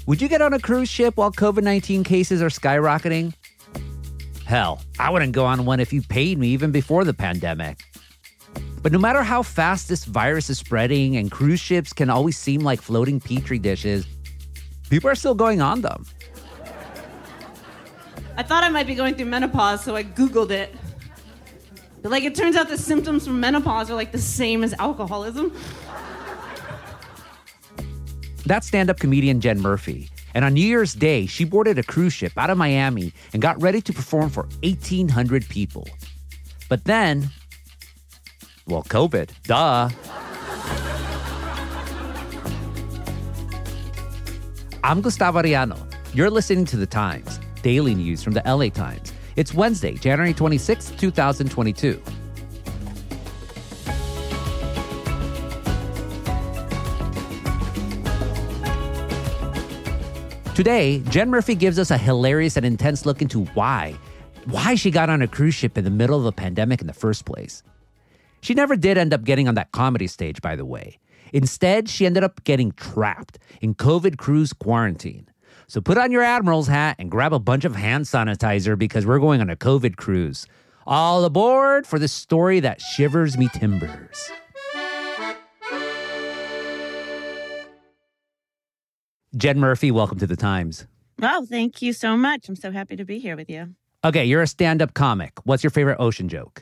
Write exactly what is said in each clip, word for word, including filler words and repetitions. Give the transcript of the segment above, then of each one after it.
Would you get on a cruise ship while covid nineteen cases are skyrocketing? Hell, I wouldn't go on one if you paid me even before the pandemic. But no matter how fast this virus is spreading and cruise ships can always seem like floating petri dishes, people are still going on them. I thought I might be going through menopause, so I Googled it. But like, it turns out the symptoms from menopause are like the same as alcoholism. That's stand-up comedian Jen Murphy. And on New Year's Day, she boarded a cruise ship out of Miami and got ready to perform for eighteen hundred people. But then, well, COVID, duh. I'm Gustavo Arellano. You're listening to The Times, daily news from the L A Times. It's Wednesday, January twenty-sixth, twenty twenty-two. Today, Jen Murphy gives us a hilarious and intense look into why, why she got on a cruise ship in the middle of a pandemic in the first place. She never did end up getting on that comedy stage, by the way. Instead, she ended up getting trapped in COVID cruise quarantine. So put on your Admiral's hat and grab a bunch of hand sanitizer because we're going on a COVID cruise. All aboard for this story that shivers me timbers. Jen Murphy, welcome to The Times. Wow, thank you so much. I'm so happy to be here with you. Okay, you're a stand-up comic. What's your favorite ocean joke?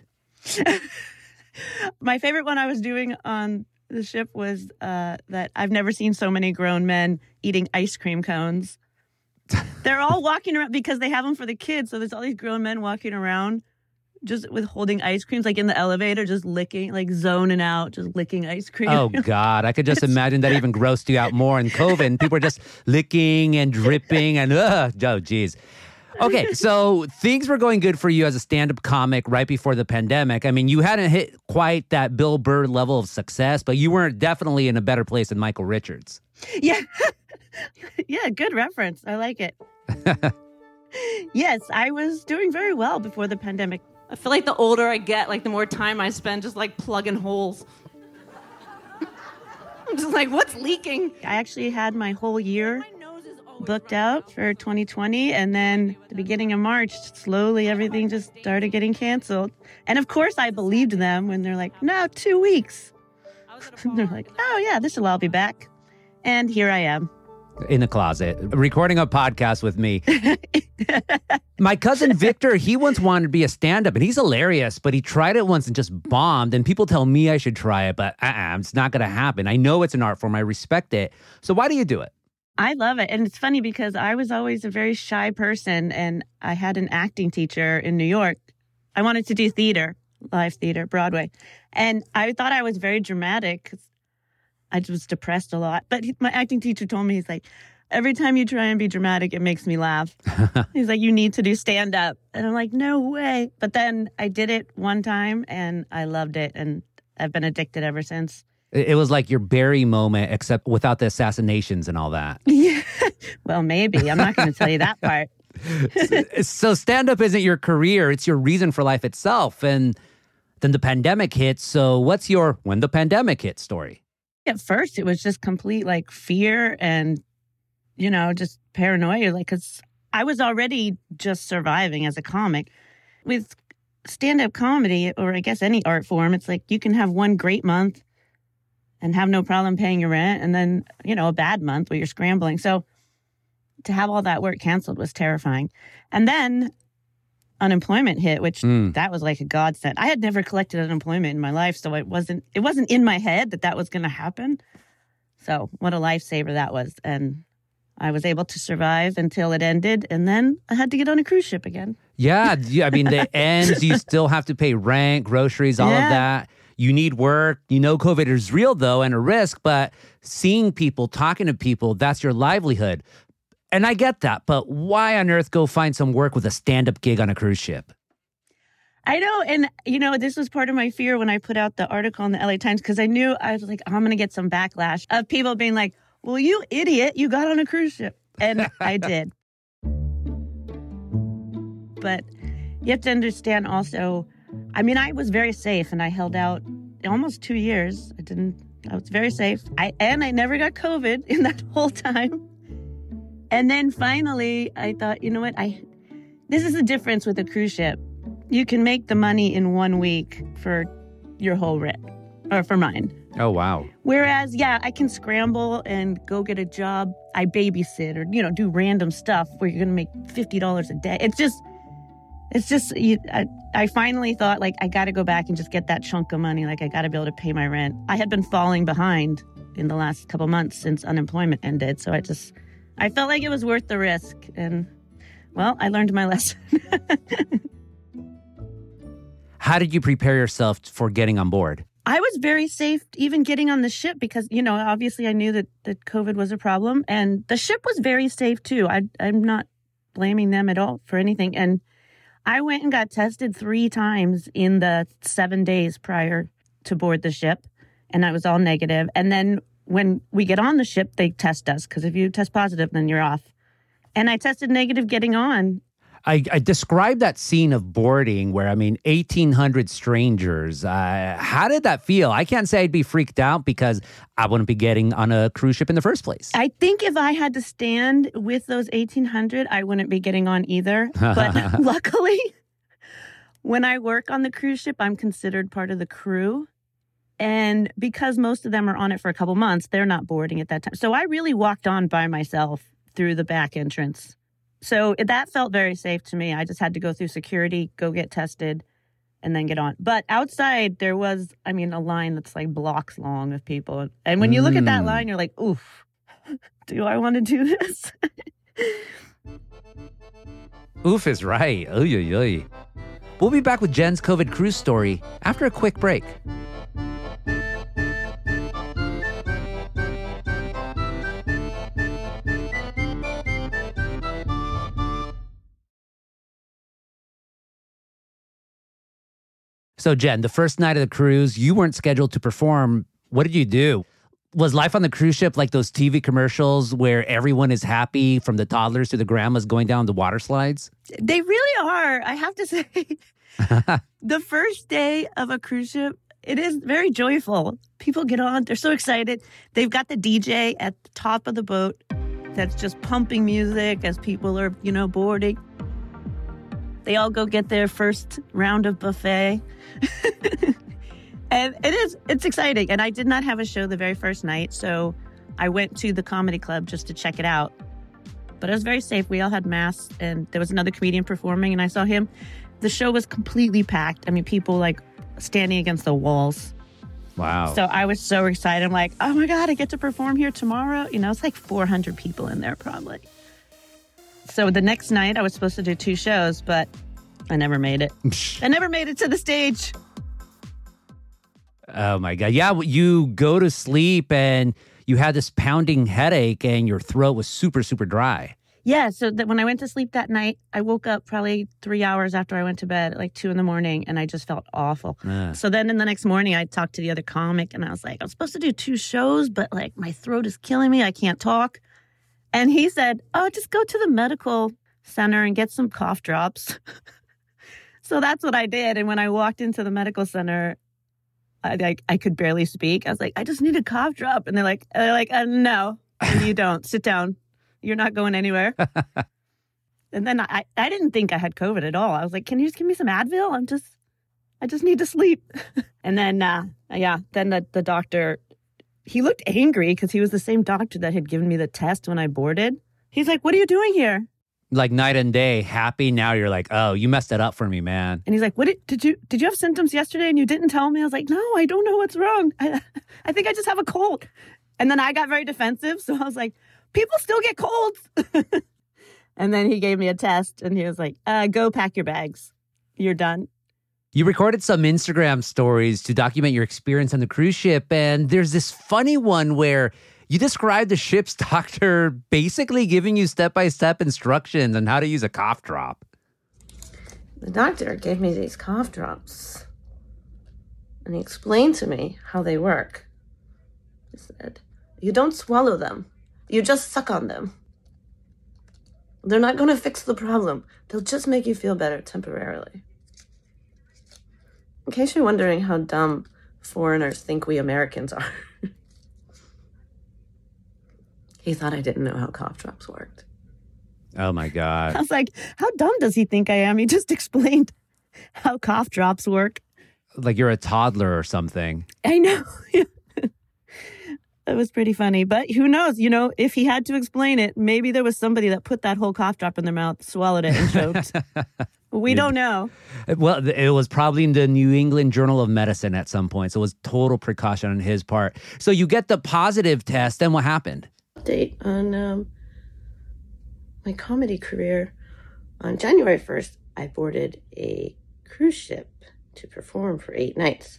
My favorite one I was doing on the ship was uh, that I've never seen so many grown men eating ice cream cones. They're all walking around because they have them for the kids. So there's all these grown men walking around just with holding ice creams, like in the elevator, just licking, like zoning out, just licking ice cream. Oh, God. I could just imagine that even grossed you out more in COVID. And people are just licking and dripping and, ugh, oh, geez. Okay, so things were going good for you as a stand-up comic right before the pandemic. I mean, you hadn't hit quite that Bill Burr level of success, but you weren't definitely in a better place than Michael Richards. Yeah. Yeah, good reference. I like it. Yes, I was doing very well before the pandemic. I feel like the older I get, like the more time I spend just like plugging holes. I'm just like, what's leaking? I actually had my whole year booked out for twenty twenty, and then the beginning of March, slowly everything just started getting canceled. And of course, I believed them when they're like, no, two weeks. They're like, oh yeah, this will all be back. And here I am. In the closet, recording a podcast with me. My cousin Victor, he once wanted to be a stand-up, and he's hilarious, but he tried it once and just bombed, and people tell me I should try it, but uh-uh, it's not going to happen. I know it's an art form. I respect it. So why do you do it? I love it. And it's funny because I was always a very shy person, and I had an acting teacher in New York. I wanted to do theater, live theater, Broadway. And I thought I was very dramatic because I was depressed a lot. But my acting teacher told me, he's like, every time you try and be dramatic, it makes me laugh. He's like, you need to do stand-up. And I'm like, no way. But then I did it one time, and I loved it. And I've been addicted ever since. It was like your Barry moment, except without the assassinations and all that. Yeah. Well, maybe. I'm not going to tell you that part. So stand-up isn't your career. It's your reason for life itself. And then the pandemic hit. So what's your when the pandemic hit story? At first, it was just complete like fear and, you know, just paranoia. Like, because I was already just surviving as a comic. With stand-up comedy, or I guess any art form, it's like you can have one great month and have no problem paying your rent, and then, you know, a bad month where you're scrambling. So to have all that work canceled was terrifying. And then unemployment hit, which mm. that was like a godsend. I had never collected unemployment in my life, so it wasn't it wasn't in my head that that was going to happen. So what a lifesaver that was. And I was able to survive until it ended, and then I had to get on a cruise ship again. Yeah, I mean, the ends, you still have to pay rent, groceries, all yeah. of that. You need work. You know COVID is real, though, and a risk, but seeing people, talking to people, that's your livelihood. And I get that, but why on earth go find some work with a stand-up gig on a cruise ship? I know, and, you know, this was part of my fear when I put out the article in the L A Times, because I knew, I was like, I'm going to get some backlash of people being like, well, you idiot, you got on a cruise ship. And I did. But you have to understand also, I mean, I was very safe, and I held out almost two years. I didn't, I was very safe. I And I never got COVID in that whole time. And then finally, I thought, you know what? I this is the difference with a cruise ship. You can make the money in one week for your whole trip, or for mine. Oh, wow. Whereas, yeah, I can scramble and go get a job. I babysit or, you know, do random stuff where you're going to make fifty dollars a day. It's just, it's just, you, I, I finally thought, like, I got to go back and just get that chunk of money. Like, I got to be able to pay my rent. I had been falling behind in the last couple months since unemployment ended. So I just, I felt like it was worth the risk. And, well, I learned my lesson. How did you prepare yourself for getting on board? I was very safe even getting on the ship because, you know, obviously I knew that, that COVID was a problem. And the ship was very safe, too. I, I'm not blaming them at all for anything. And I went and got tested three times in the seven days prior to board the ship. And I was all negative. And then when we get on the ship, they test us because if you test positive, then you're off. And I tested negative getting on. I, I described that scene of boarding where, I mean, eighteen hundred strangers. Uh, how did that feel? I can't say I'd be freaked out because I wouldn't be getting on a cruise ship in the first place. I think if I had to stand with those eighteen hundred, I wouldn't be getting on either. But luckily, when I work on the cruise ship, I'm considered part of the crew. And because most of them are on it for a couple months, they're not boarding at that time. So I really walked on by myself through the back entrance. So that felt very safe to me. I just had to go through security, go get tested, and then get on. But outside, there was, I mean, a line that's like blocks long of people. And when you look at that line, you're like, oof, do I want to do this? Oof is right. Oy, oy, oy. We'll be back with Jen's COVID cruise story after a quick break. So, Jen, the first night of the cruise, you weren't scheduled to perform. What did you do? Was life on the cruise ship like those T V commercials where everyone is happy, from the toddlers to the grandmas going down the water slides? They really are. I have to say, the first day of a cruise ship, it is very joyful. People get on. They're so excited. They've got the D J at the top of the boat that's just pumping music as people are, you know, boarding. They all go get their first round of buffet. And it is, it's exciting. And I did not have a show the very first night, so I went to the comedy club just to check it out. But it was very safe. We all had masks, and there was another comedian performing, and I saw him. The show was completely packed. I mean, people like standing against the walls. Wow. So I was so excited. I'm like, oh my God, I get to perform here tomorrow. You know, it's like four hundred people in there probably. So the next night I was supposed to do two shows, but I never made it. I never made it to the stage. Oh my God. Yeah, you go to sleep and you had this pounding headache and your throat was super, super dry. Yeah, so that when I went to sleep that night, I woke up probably three hours after I went to bed, at like two in the morning, and I just felt awful. Uh. So then in the next morning, I talked to the other comic, and I was like, I'm supposed to do two shows, but like my throat is killing me. I can't talk. And he said, oh, just go to the medical center and get some cough drops. So that's what I did. And when I walked into the medical center, I, I, I could barely speak. I was like, I just need a cough drop. And they're like, they're like, uh, no, you don't. Sit down. You're not going anywhere. And then I, I didn't think I had COVID at all. I was like, can you just give me some Advil? I'm just, I just need to sleep. And then, uh, yeah, then the, the doctor, he looked angry because he was the same doctor that had given me the test when I boarded. He's like, what are you doing here? Like night and day, happy. Now you're like, oh, you messed it up for me, man. And he's like, what did, did you did you have symptoms yesterday and you didn't tell me? I was like, no, I don't know what's wrong. I, I think I just have a cold. And then I got very defensive. So I was like, people still get colds. And then he gave me a test and he was like, uh, go pack your bags. You're done. You recorded some Instagram stories to document your experience on the cruise ship. And there's this funny one where you described the ship's doctor basically giving you step-by-step instructions on how to use a cough drop. The doctor gave me these cough drops, and he explained to me how they work. He said, you don't swallow them. You just suck on them. They're not going to fix the problem. They'll just make you feel better temporarily. In case you're wondering how dumb foreigners think we Americans are. He thought I didn't know how cough drops worked. Oh, my I God. was like, how dumb does he think I am? He just explained how cough drops work. Like you're a toddler or something. I know. That was pretty funny. But who knows? You know, if he had to explain it, maybe there was somebody that put that whole cough drop in their mouth, swallowed it, and choked. We don't know. Well, it was probably in the New England Journal of Medicine at some point. So it was total precaution on his part. So you get the positive test. Then what happened? Update on um, my comedy career. On January first, I boarded a cruise ship to perform for eight nights.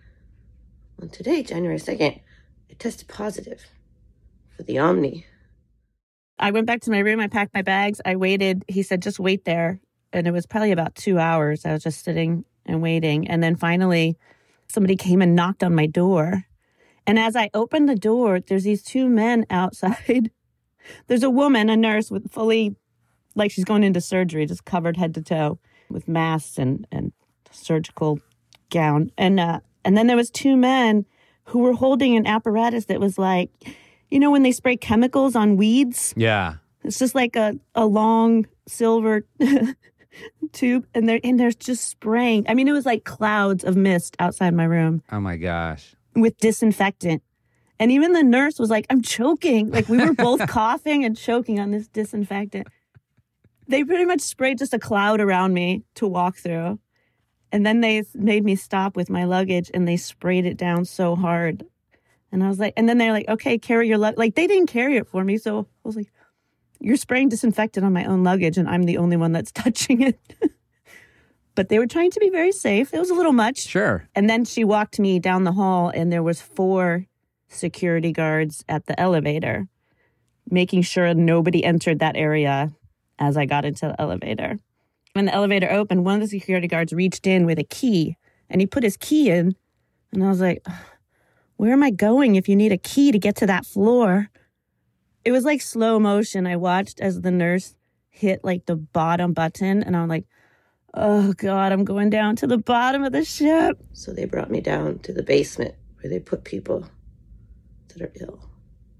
On today, January second, I tested positive for the Omni. I went back to my room. I packed my bags. I waited. He said, just wait there. And it was probably about two hours. I was just sitting and waiting. And then finally, somebody came and knocked on my door. And as I opened the door, there's these two men outside. There's a woman, a nurse, with fully, like she's going into surgery, just covered head to toe with masks and, and surgical gown. And uh, and then there was two men who were holding an apparatus that was like, you know, when they spray chemicals on weeds? Yeah. It's just like a, a long silver tube, and they're, and they're just spraying. I mean, it was like clouds of mist outside my room Oh, my gosh. with disinfectant. And even the nurse was like, I'm choking. Like, we were both coughing and choking on this disinfectant. They pretty much sprayed just a cloud around me to walk through. And then they made me stop with my luggage, and they sprayed it down so hard. And I was like, and then they're like, okay, carry your luggage. Like, they didn't carry it for me. So I was like, you're spraying disinfectant on my own luggage, and I'm the only one that's touching it. But they were trying to be very safe. It was a little much. Sure. And then she walked me down the hall, and there was four security guards at the elevator, making sure nobody entered that area as I got into the elevator. When the elevator opened, one of the security guards reached in with a key, and he put his key in. And I was like, where am I going if you need a key to get to that floor? It was like slow motion. I watched as the nurse hit like the bottom button, and I'm like, oh God, I'm going down to the bottom of the ship. So they brought me down to the basement where they put people that are ill.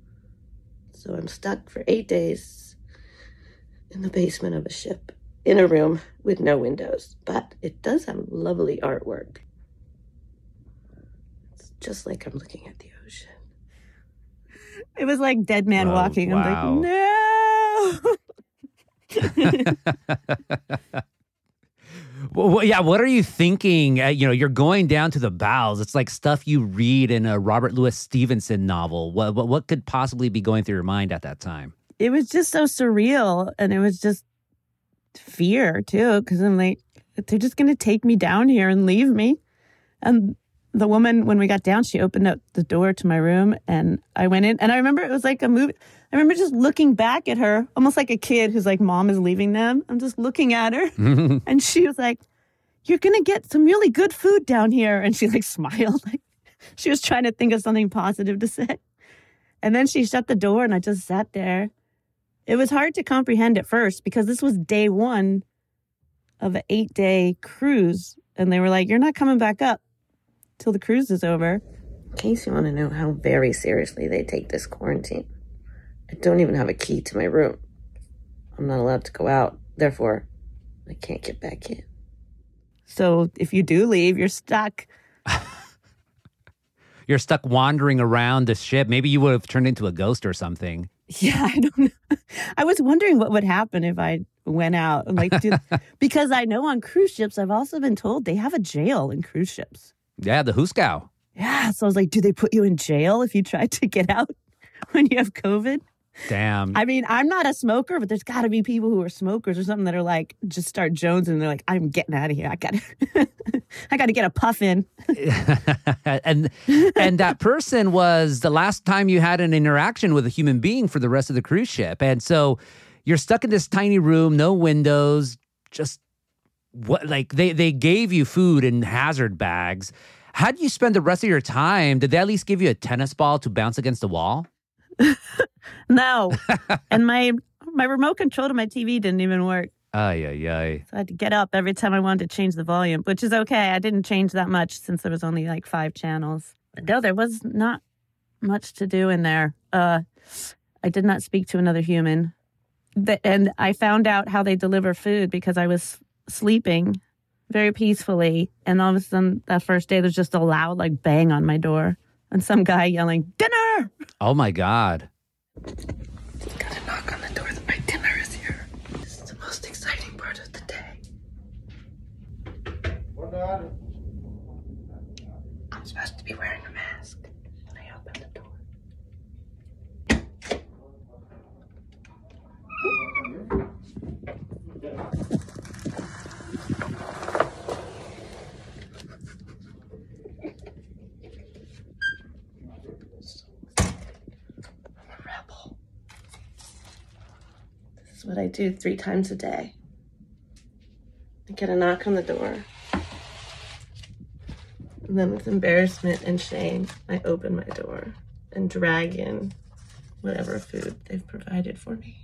So I'm stuck for eight days in the basement of a ship, in a room with no windows. But it does have lovely artwork. It's just like I'm looking at the ocean. It was like Dead Man Oh, Walking. wow. I'm like, no. Well, yeah, what are you thinking? Uh, you know, you're going down to the bowels. It's like stuff you read in a Robert Louis Stevenson novel. What, what, what could possibly be going through your mind at that time? It was just so surreal, and it was just fear too, because I'm like, they're just going to take me down here and leave me. And the woman, when we got down, she opened up the door to my room, and I went in, and I remember it was like a movie. I remember just looking back at her, almost like a kid who's like, mom is leaving them. I'm just looking at her, and she was like, you're going to get some really good food down here. And she like smiled, like she was trying to think of something positive to say. And then she shut the door, and I just sat there. It was hard to comprehend at first because this was day one of an eight-day cruise. And they were like, you're not coming back up till the cruise is over. In case you want to know how very seriously they take this quarantine, I don't even have a key to my room. I'm not allowed to go out. Therefore, I can't get back in. So if you do leave, you're stuck. You're stuck wandering around the ship. Maybe you would have turned into a ghost or something. Yeah, I don't know. I was wondering what would happen if I went out. I'm like, dude, because I know on cruise ships, I've also been told they have a jail in cruise ships. Yeah, the Huskow. Yeah, so I was like, do they put you in jail if you try to get out when you have COVID? Damn. I mean, I'm not a smoker, but there's got to be people who are smokers or something that are like, just start jonesing and they're like, I'm getting out of here. I got to, I got to get a puff in. and and that person was the last time you had an interaction with a human being for the rest of the cruise ship. And so you're stuck in this tiny room, no windows, just what like they, they gave you food in hazard bags. How do you spend the rest of your time? Did they at least give you a tennis ball to bounce against the wall? No. And my my remote control to my T V didn't even work. Ay, ay, ay. So I had to get up every time I wanted to change the volume, which is okay. I didn't change that much since there was only like five channels. No, there was not much to do in there. Uh, I did not speak to another human. The, and I found out how they deliver food because I was sleeping very peacefully. And all of a sudden, that first day, there's just a loud, like, bang on my door. And some guy yelling, dinner! Oh, my God. You gotta knock on the door that my dinner is here. This is the most exciting part of the day. I'm supposed to be wearing a mask when I open the door. This is what I do three times a day. I get a knock on the door. And then with embarrassment and shame, I open my door and drag in whatever food they've provided for me.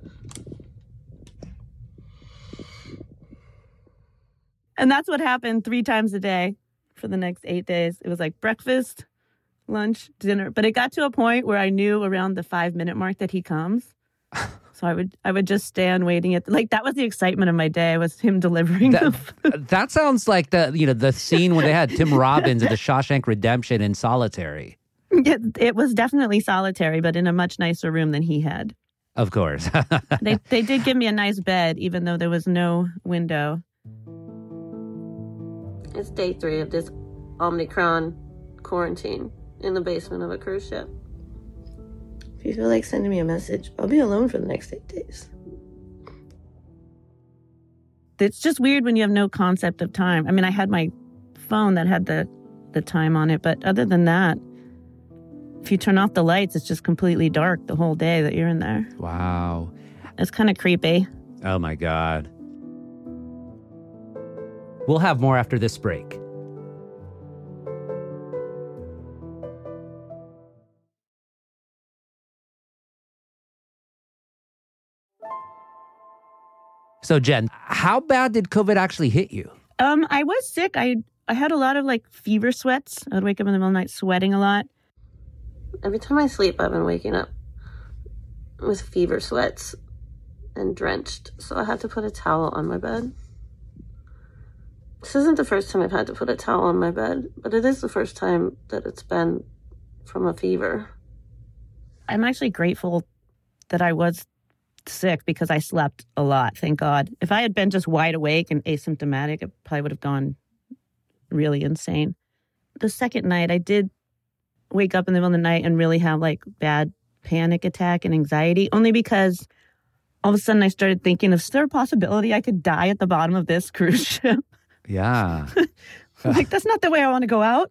And that's what happened three times a day for the next eight days. It was like breakfast, lunch, dinner. But it got to a point where I knew around the five minute mark that he comes. So I would I would just stand waiting at, like, that was the excitement of my day, was him delivering That, the food. that sounds like the, you know, the scene when they had Tim Robbins in the Shawshank Redemption in Solitary. It, it was definitely solitary, but in a much nicer room than he had. Of course. They they did give me a nice bed, even though there was no window. It's day three of this Omicron quarantine in the basement of a cruise ship. If you feel like sending me a message, I'll be alone for the next eight days. It's just weird when you have no concept of time. I mean, I had my phone that had the, the time on it, but other than that, if you turn off the lights, it's just completely dark the whole day that you're in there. Wow. It's kind of creepy. Oh, my God. We'll have more after this break. So, Jen, how bad did COVID actually hit you? Um, I was sick. I I had a lot of, like, fever sweats. I would wake up in the middle of the night sweating a lot. Every time I sleep, I've been waking up with fever sweats and drenched. So I had to put a towel on my bed. This isn't the first time I've had to put a towel on my bed, but it is the first time that it's been from a fever. I'm actually grateful that I was sick because I slept a lot, thank God. If I had been just wide awake and asymptomatic, it probably would have gone really insane. The second night, I did wake up in the middle of the night and really have, like, bad panic attack and anxiety, only because all of a sudden I started thinking, is there a possibility I could die at the bottom of this cruise ship? Yeah. Like, that's not the way I want to go out.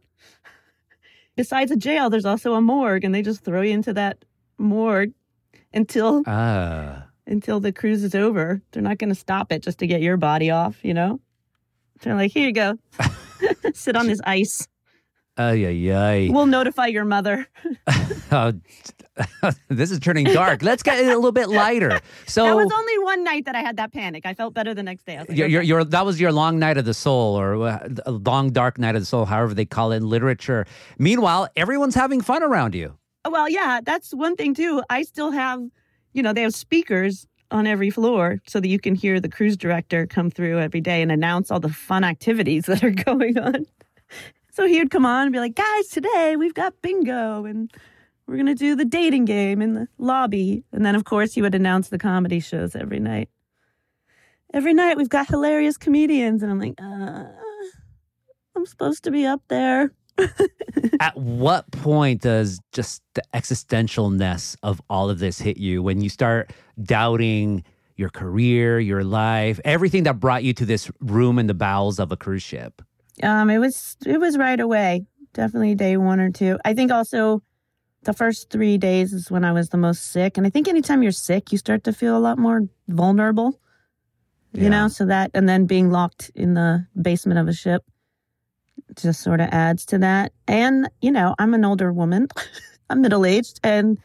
Besides a jail, there's also a morgue, and they just throw you into that morgue until Uh. until the cruise is over. They're not going to stop it just to get your body off, you know? They're like, here you go. Sit on this ice. Ay, ay, ay. We'll notify your mother. Oh, this is turning dark. Let's get it a little bit lighter. So That was only one night that I had that panic. I felt better the next day. I was like, your, your, okay. your, that was your long night of the soul, or uh, a long dark night of the soul, however they call it in literature. Meanwhile, everyone's having fun around you. Well, yeah, that's one thing, too. I still have, you know, they have speakers on every floor so that you can hear the cruise director come through every day and announce all the fun activities that are going on. So he would come on and be like, guys, today we've got bingo and we're going to do the dating game in the lobby. And then, of course, he would announce the comedy shows every night. Every night we've got hilarious comedians. And I'm like, uh, I'm supposed to be up there. At what point does just the existentialness of all of this hit you when you start doubting your career, your life, everything that brought you to this room in the bowels of a cruise ship? Um, it was it was right away. Definitely day one or two. I think also the first three days is when I was the most sick. And I think anytime you're sick, you start to feel a lot more vulnerable, you Yeah. know, so that, and then being locked in the basement of a ship just sort of adds to that. And, you know, I'm an older woman. I'm middle-aged and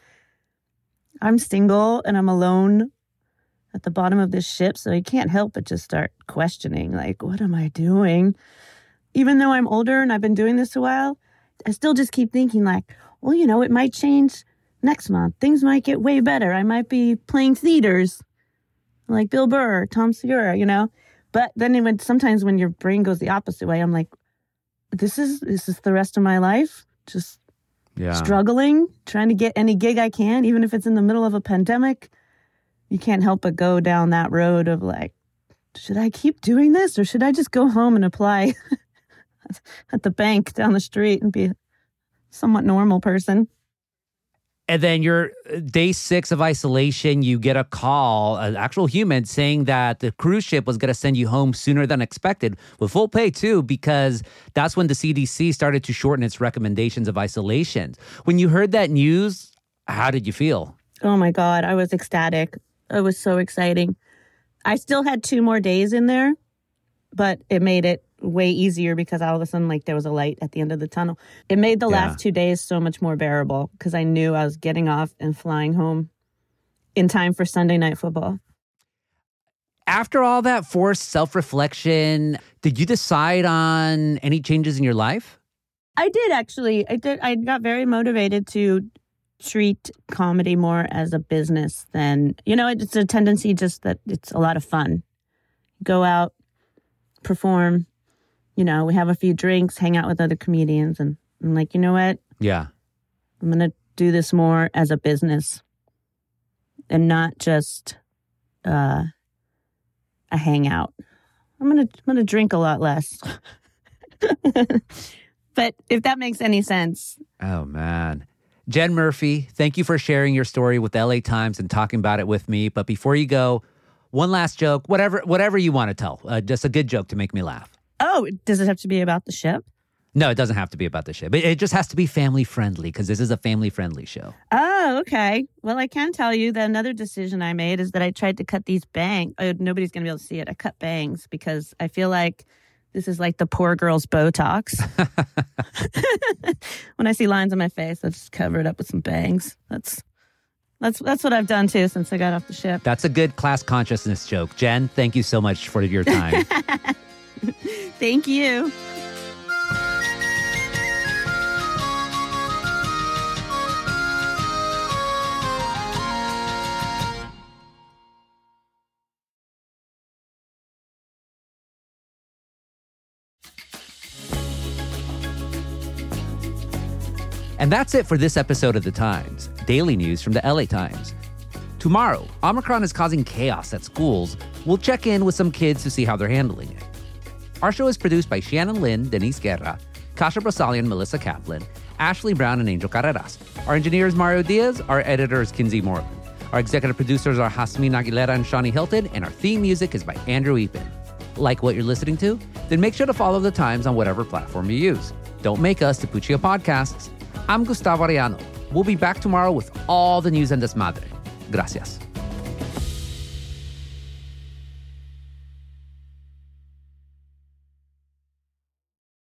I'm single and I'm alone at the bottom of this ship. So you can't help but just start questioning, like, what am I doing? Even though I'm older and I've been doing this a while, I still just keep thinking like, well, you know, it might change next month. Things might get way better. I might be playing theaters like Bill Burr, Tom Segura, you know? But then even sometimes when your brain goes the opposite way, I'm like, this is this is the rest of my life? Just yeah. struggling, trying to get any gig I can, even if it's in the middle of a pandemic. You can't help but go down that road of like, should I keep doing this or should I just go home and apply at the bank down the street and be a somewhat normal person? And then you're day six of isolation, you get a call, an actual human, saying that the cruise ship was going to send you home sooner than expected with full pay too, because that's when the C D C started to shorten its recommendations of isolation. When you heard that news, how did you feel? Oh my God, I was ecstatic. It was so exciting. I still had two more days in there, but it made it way easier because all of a sudden, like, there was a light at the end of the tunnel. It made the Yeah. last two days so much more bearable because I knew I was getting off and flying home in time for Sunday Night Football. After all that forced self-reflection, did you decide on any changes in your life? I did actually. I did. I got very motivated to treat comedy more as a business than, you know, it's a tendency just that it's a lot of fun. Go out, perform, you know, we have a few drinks, hang out with other comedians, and I'm like, you know what? Yeah. I'm going to do this more as a business and not just uh, a hangout. I'm going to I'm going to drink a lot less. But if that makes any sense. Oh, man. Jen Murphy, thank you for sharing your story with the L A Times and talking about it with me. But before you go, one last joke, whatever whatever you want to tell. Uh, just a good joke to make me laugh. Oh, does it have to be about the ship? No, it doesn't have to be about the ship. It, it just has to be family friendly because this is a family friendly show. Oh, okay. Well, I can tell you that another decision I made is that I tried to cut these bangs. Oh, nobody's going to be able to see it. I cut bangs because I feel like this is like the poor girl's Botox. When I see lines on my face, I just cover it up with some bangs. That's that's that's what I've done too since I got off the ship. That's a good class consciousness joke. Jen, thank you so much for your time. Thank you. And that's it for this episode of The Times, daily news from the L A Times. Tomorrow, Omicron is causing chaos at schools. We'll check in with some kids to see how they're handling it. Our show is produced by Shannon Lin, Denise Guerra, Kasha Brasalian, Melissa Kaplan, Ashley Brown, and Angel Carreras. Our engineer is Mario Diaz. Our editor is Kinsey Moreland. Our executive producers are Jasmine Aguilera and Shawnee Hilton, and our theme music is by Andrew Eapen. Like what you're listening to? Then make sure to follow The Times on whatever platform you use. Don't make us Tapuchia Podcasts. I'm Gustavo Arellano. We'll be back tomorrow with all the news and desmadre. Gracias.